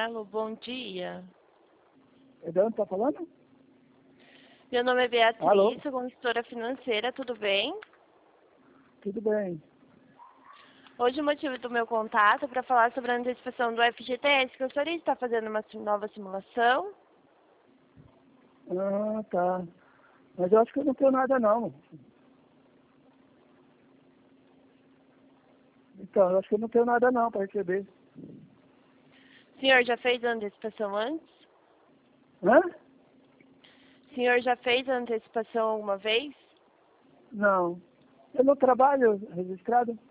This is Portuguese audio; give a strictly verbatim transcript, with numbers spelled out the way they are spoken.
Alô, bom dia. É de onde tá falando? Meu nome é Beatriz, Alô? sou consultora financeira, tudo bem? Tudo bem. Hoje o motivo do meu contato é para falar sobre a antecipação do F G T S. Gostaria de estar fazendo uma sim- nova simulação. Ah, tá. Mas eu acho que eu não tenho nada não. Então, eu acho que eu não tenho nada não para receber. O senhor já fez a antecipação antes? Hã? O senhor já fez a antecipação alguma vez? Não. Eu não trabalho registrado?